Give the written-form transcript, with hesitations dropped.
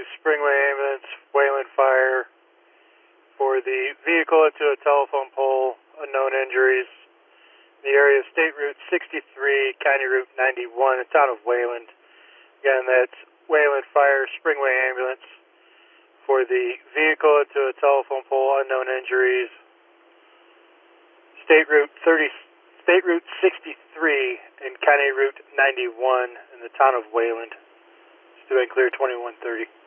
Springway Ambulance, Wayland Fire, for the vehicle to a telephone pole, unknown injuries. The area of State Route 63, County Route 91, the town of Wayland. Again, that's Wayland Fire, Springway Ambulance, for the vehicle to a telephone pole, unknown injuries. State Route 63 and County Route 91 in the town of Wayland. Stu and clear 2130.